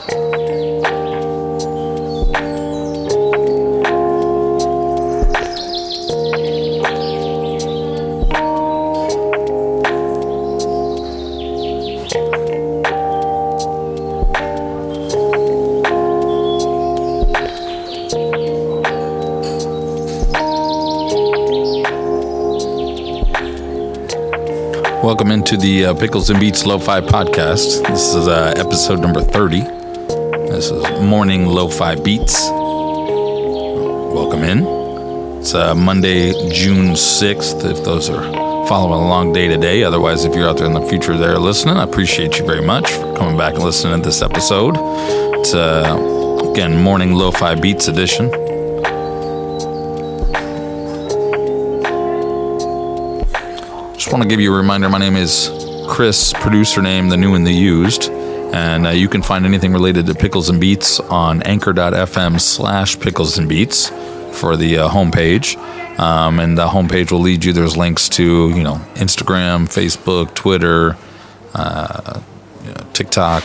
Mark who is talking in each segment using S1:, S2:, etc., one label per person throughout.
S1: Welcome into the Pickles and Beats Lo-Fi Podcast. This is episode number 30. This is Morning Lo-Fi Beats. Welcome in. It's Monday, June 6th, if those are following along day to day. Otherwise, if you're out there in the future there listening, I appreciate you very much for coming back and listening to this episode. It's, again, Morning Lo-Fi Beats edition. Just want to give you a reminder, my name is Chris, producer name, the new and the used, and you can find anything related to Pickles and Beats on anchor.fm/picklesandbeats for the homepage, and the homepage will lead you, there's links to, Instagram, Facebook, Twitter, TikTok,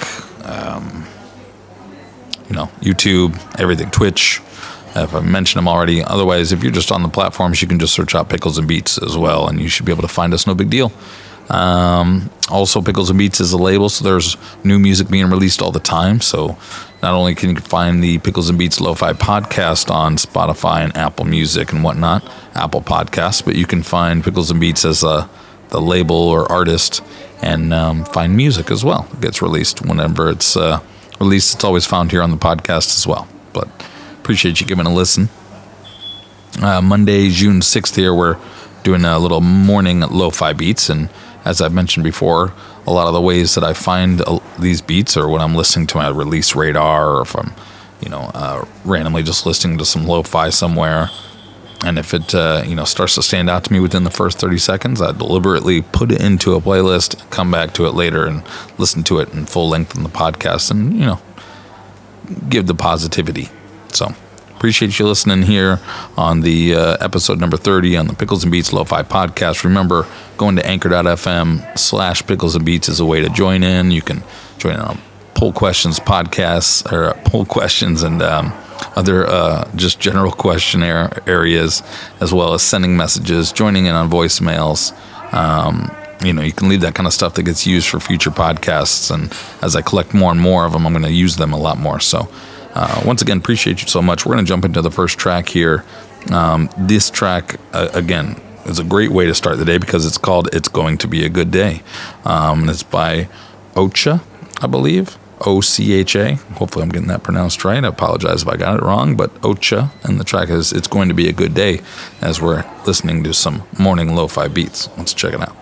S1: YouTube, everything, Twitch. If I mentioned them already. Otherwise, if you're just on the platforms, you can just search out Pickles and Beats as well, and you should be able to find us, no big deal. Also, Pickles and Beats is a label, so there's new music being released all the time. So not only can you find the Pickles and Beats Lo-Fi podcast on Spotify and Apple Music and whatnot, Apple Podcasts, but you can find Pickles and Beats as the label or artist and find music as well. It gets released whenever it's released. It's always found here on the podcast as well. But appreciate you giving a listen. Monday, June 6th here, we're doing a little morning lo-fi beats. And as I've mentioned before, a lot of the ways that I find these beats are when I'm listening to my release radar, or if I'm, randomly just listening to some lo-fi somewhere. And if it, starts to stand out to me within the first 30 seconds, I deliberately put it into a playlist, come back to it later and listen to it in full length in the podcast and, give the positivity. So, appreciate you listening here on the episode number 30 on the Pickles and Beats Lo-Fi Podcast. Remember, going to anchor.fm/Pickles and Beats is a way to join in. You can join in on poll questions podcasts, or poll questions and other just general questionnaire areas, as well as sending messages, joining in on voicemails. You can leave that kind of stuff that gets used for future podcasts. And as I collect more and more of them, I'm going to use them a lot more. So, once again, appreciate you so much. We're going to jump into the first track here. This track, again, is a great way to start the day because it's called It's Going to Be a Good Day. And it's by Ocha, I believe. Ocha. Hopefully I'm getting that pronounced right. I apologize if I got it wrong. But Ocha, and the track is It's Going to Be a Good Day, as we're listening to some morning lo-fi beats. Let's check it out.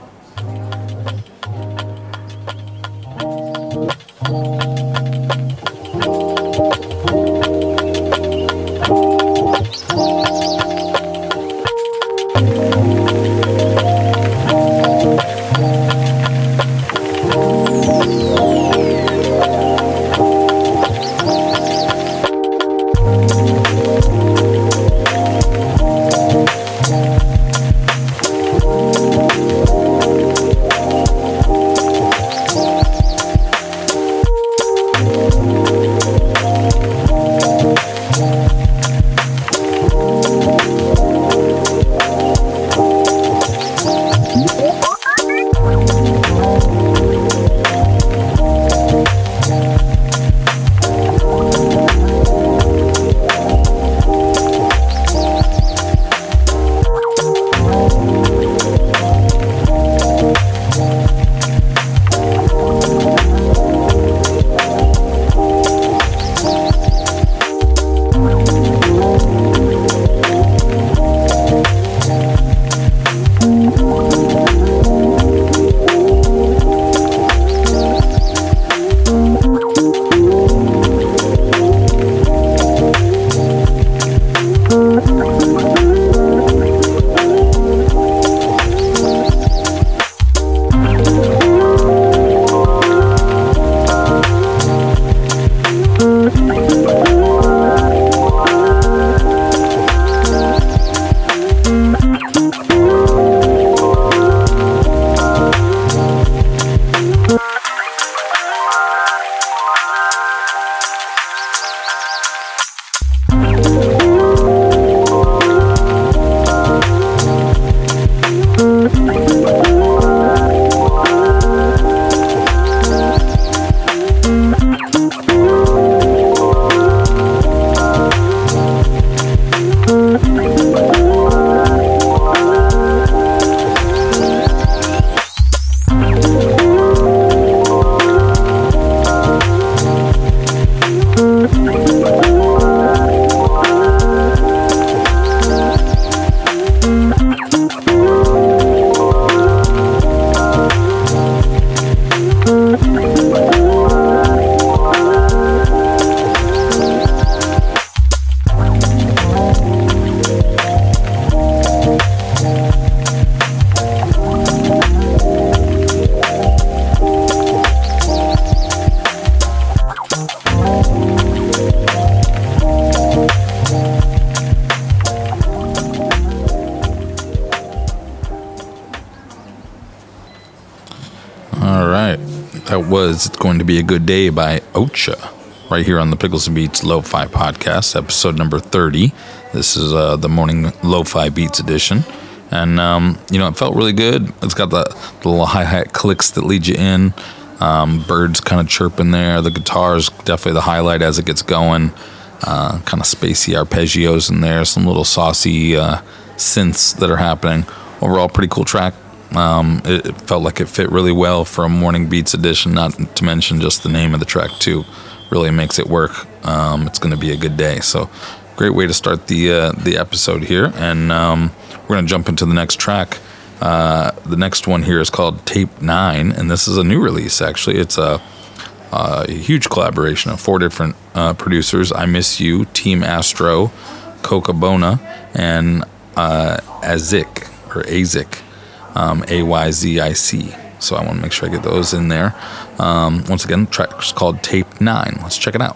S1: That was It's Going to Be a Good Day by Ocha, right here on the Pickles and Beats Lo-Fi Podcast, episode number 30. This is the morning Lo-Fi Beats edition. And, it felt really good. It's got the little hi-hat clicks that lead you in. Birds kind of chirping there. The guitar's definitely the highlight as it gets going. Kind of spacey arpeggios in there. Some little saucy synths that are happening. Overall, pretty cool track. It felt like it fit really well for a morning beats edition, not to mention just the name of the track too really makes it work. It's going to be a good day, so great way to start the episode here. And we're going to jump into the next track. The next one here is called Tape 9, and this is a new release. Actually, it's a huge collaboration of 4 different producers: I Miss You, Team Astro, Cocabona, and Azik or Azik. AYZIC. So I want to make sure I get those in there. Once again, the track is called Tape 9. Let's check it out.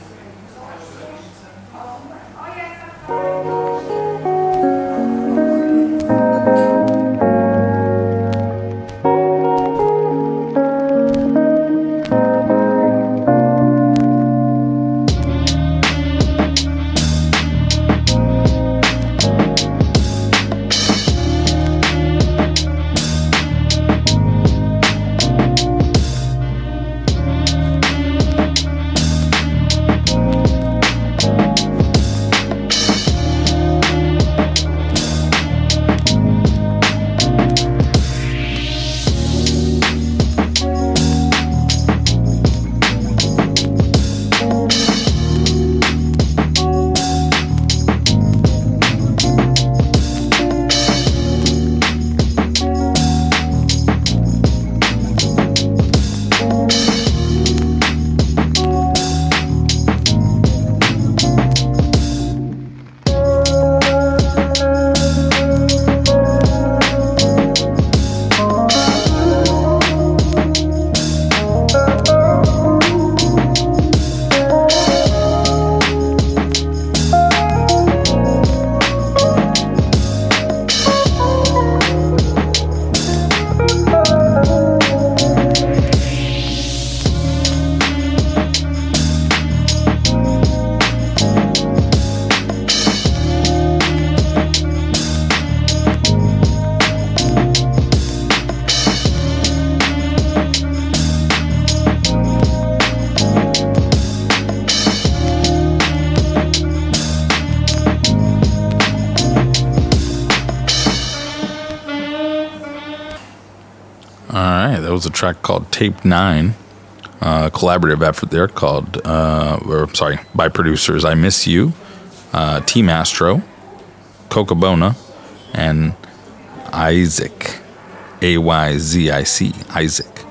S1: Was a track called Tape 9, collaborative effort there by producers I Miss You, Team Astro, Cocabona, and Isaac, AYZIC, Isaac.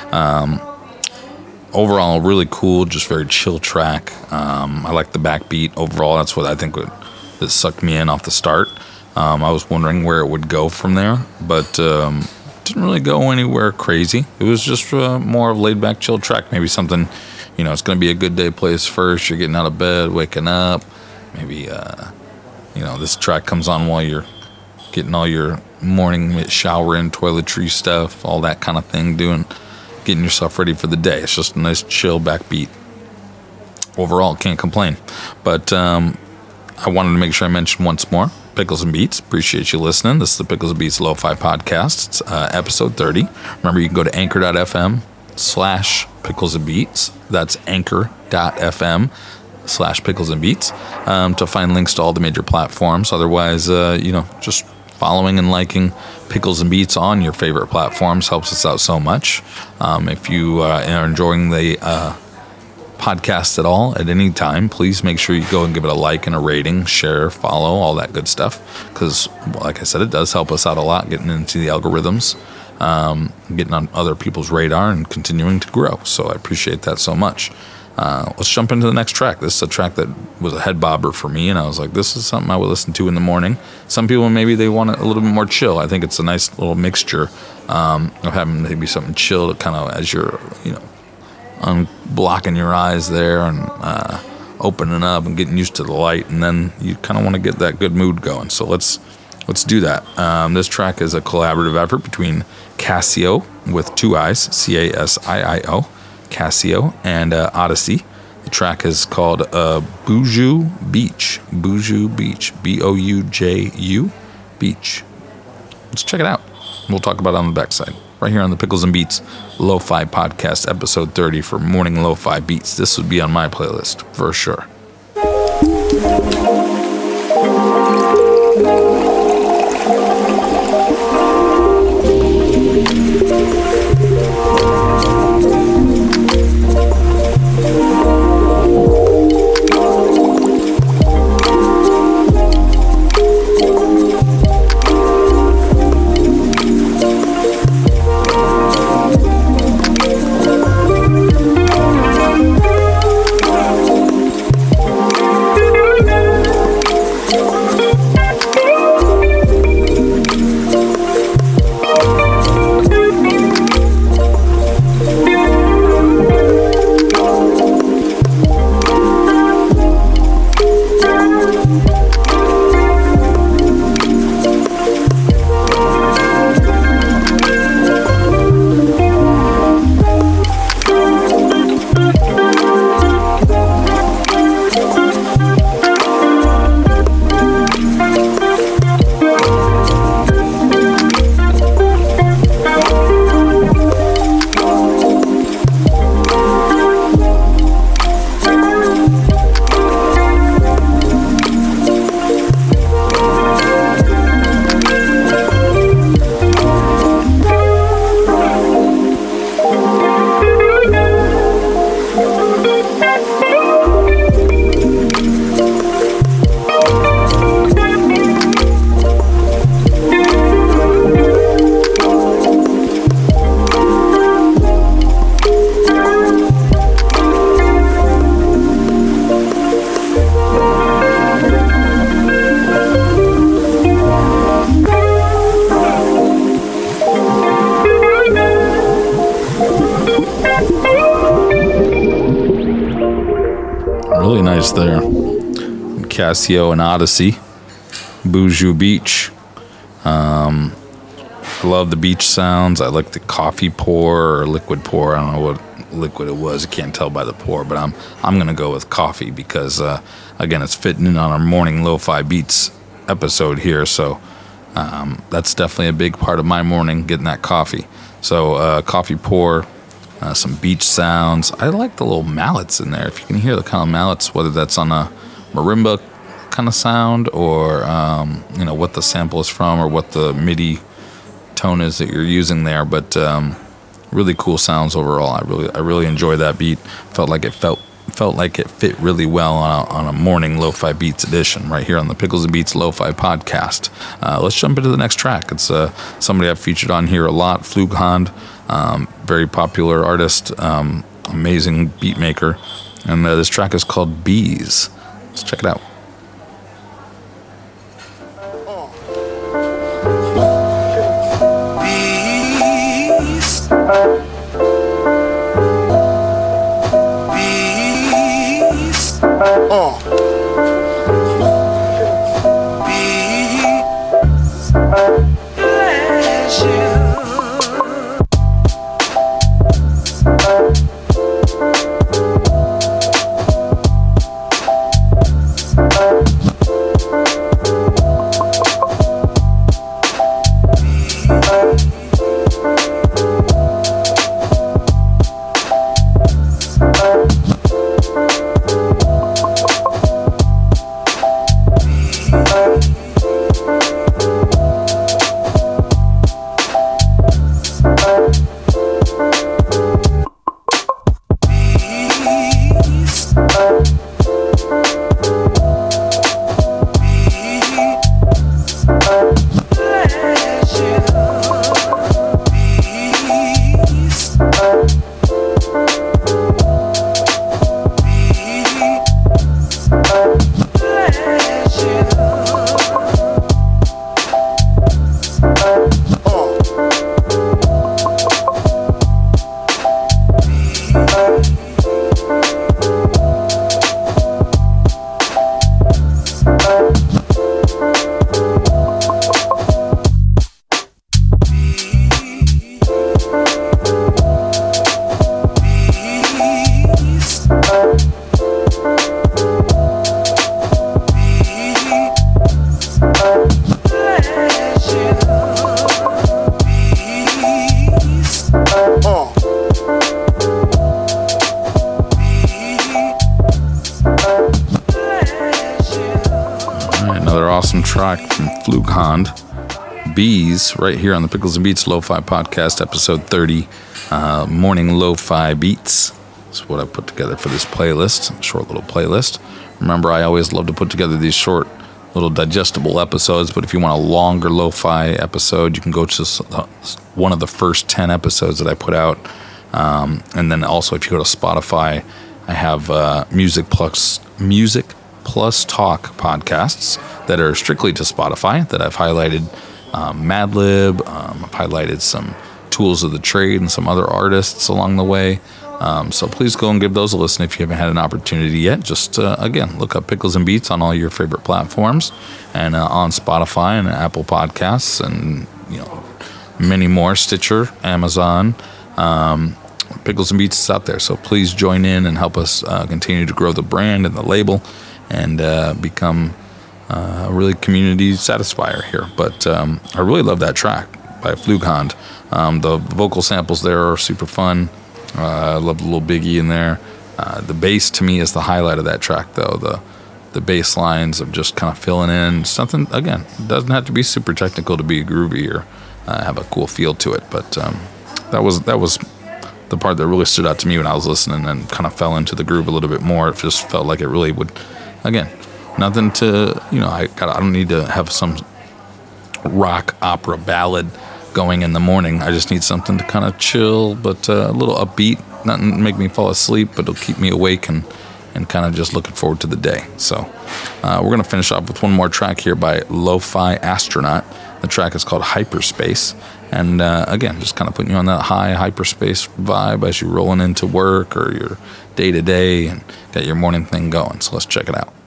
S1: Overall, really cool, just very chill track. I like the backbeat. Overall, that's what I think that sucked me in off the start. I was wondering where it would go from there, but didn't really go anywhere crazy. It was just more of laid back, chill track. Maybe something, it's going to be a good day plays first. You're getting out of bed, waking up. Maybe, this track comes on while you're getting all your morning shower and toiletry stuff, all that kind of thing, getting yourself ready for the day. It's just a nice, chill backbeat. Overall, can't complain. But I wanted to make sure I mentioned once more, Pickles and Beats. Appreciate you listening. This is the Pickles and Beats Lo-Fi Podcast. It's episode 30. Remember, you can go to anchor.fm/Pickles and Beats. That's anchor.fm/Pickles and Beats to find links to all the major platforms. Otherwise, just following and liking Pickles and Beats on your favorite platforms helps us out so much. If you are enjoying the podcast at all at any time, please make sure you go and give it a like and a rating, share, follow, all that good stuff, because like I said, it does help us out a lot getting into the algorithms, getting on other people's radar and continuing to grow. So I appreciate that so much. Let's jump into the next track. This is a track that was a head bobber for me, and I was like, this is something I would listen to in the morning. Some people, maybe they want it a little bit more chill. I think it's a nice little mixture of having maybe something chill to kind of, as you're, unblocking your eyes there and opening up and getting used to the light, and then you kind of want to get that good mood going. So let's let's do that. This track is a collaborative effort between Casio with 2 I's, Casio, Casio, and Odyssey. The track is called Buju Beach, Bouju, Beach. Let's check it out. We'll talk about it on the backside. Right here on the Pickles and Beats Lo-Fi Podcast, episode 30 for Morning Lo-Fi Beats. This would be on my playlist, for sure. Really nice there. Casio and Odyssey, Buju Beach. I love the beach sounds. I like the coffee pour or liquid pour. I don't know what liquid it was. I can't tell by the pour, but I'm gonna go with coffee because again, it's fitting in on our morning Lo-Fi Beats episode here. So that's definitely a big part of my morning, getting that coffee. So coffee pour. Some beach sounds. I like the little mallets in there. If you can hear the kind of mallets, whether that's on a marimba kind of sound or what the sample is from or what the MIDI tone is that you're using there. But really cool sounds overall. I really enjoy that beat. Felt like it fit really well on a morning Lo-Fi Beats edition right here on the Pickles and Beats Lo-Fi Podcast. Let's jump into the next track. It's somebody I've featured on here a lot, Flughand. Very popular artist, amazing beat maker, and this track is called Bees. Let's check it out.
S2: Bees. Bees. Bees. Pleasure.
S1: track from Flughand, Bees, right here on the Pickles and Beats Lo-Fi Podcast, episode 30, Morning Lo-Fi Beats. That's what I put together for this playlist, short little playlist. Remember, I always love to put together these short, little digestible episodes, but if you want a longer lo-fi episode, you can go to one of the first 10 episodes that I put out. And then also, if you go to Spotify, I have Music Plus Talk podcasts that are strictly to Spotify that I've highlighted Madlib, I've highlighted some Tools of the Trade and some other artists along the way. So please go and give those a listen if you haven't had an opportunity yet. Just, again, look up Pickles and Beats on all your favorite platforms and on Spotify and Apple Podcasts and, many more, Stitcher, Amazon. Pickles and Beats is out there. So please join in and help us continue to grow the brand and the label and become a really community satisfier here. But I really love that track by Flughand. The vocal samples there are super fun. I love the little Biggie in there. The bass to me is the highlight of that track, though. The bass lines of just kind of filling in something. Again, it doesn't have to be super technical to be groovy or have a cool feel to it. But that was the part that really stood out to me when I was listening and kind of fell into the groove a little bit more. It just felt like it really would. Again, nothing to I don't need to have some rock opera ballad going in the morning. I just need something to kind of chill, but a little upbeat, nothing to make me fall asleep, but it'll keep me awake and kind of just looking forward to the day. So we're going to finish off with one more track here by Lo-Fi Astronaut. The track is called Hyperspace. And again, just kind of putting you on that high hyperspace vibe as you're rolling into work or your day-to-day and got your morning thing going. So let's check it out.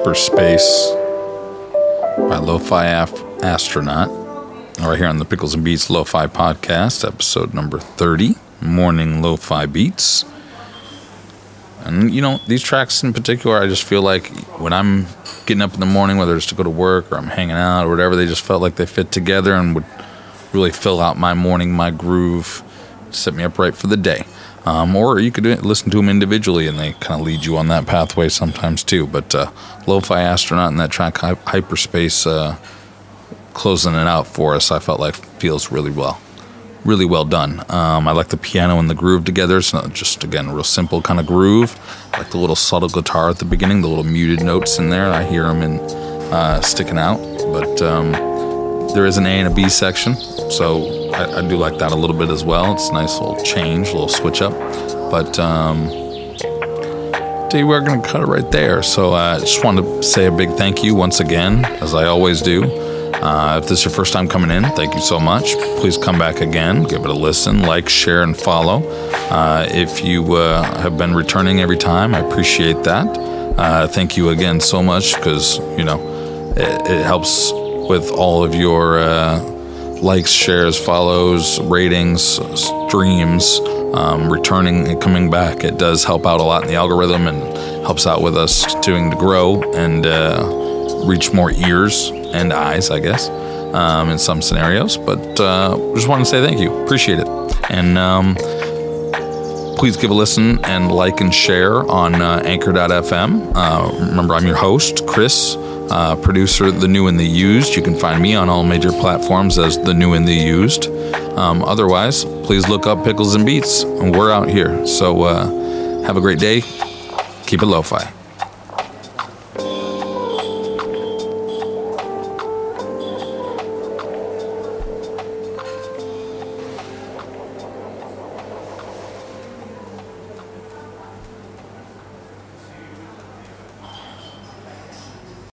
S1: Hyperspace by Lo-Fi Astronaut. Right here on the Pickles and Beats Lo-Fi Podcast, episode number 30, Morning Lo-Fi Beats. And, you know, these tracks in particular, I just feel like when I'm getting up in the morning, whether it's to go to work or I'm hanging out or whatever, they just felt like they fit together and would really fill out my morning, my groove, set me up right for the day. Or you could listen to them individually, and they kind of lead you on that pathway sometimes too. But Lo-Fi Astronaut and that track Hyperspace closing it out for us, I felt like feels really well done. I like the piano and the groove together. It's not just, again, a real simple kind of groove. I like the little subtle guitar at the beginning, the little muted notes in there. I hear them sticking out. But there is an A and a B section, so I do like that a little bit as well. It's a nice little change, a little switch up. But tell you, we're going to cut it right there. So I just wanted to say a big thank you once again, as I always do. If this is your first time coming in, thank you so much. Please come back again, give it a listen, like, share, and follow. If you have been returning every time, I appreciate that. Thank you again so much, because, you know, it helps with all of your likes, shares, follows, ratings, streams, returning and coming back. It does help out a lot in the algorithm and helps out with us continuing to grow and reach more ears and eyes, I guess, in some scenarios. But just want to say thank you. Appreciate it. And please give a listen and like and share on Anchor.fm. Remember, I'm your host, Chris, producer, The New and the Used. You can find me on all major platforms as The New and the Used. Otherwise, please look up Pickles and Beats, and we're out here. So have a great day. Keep it lo-fi.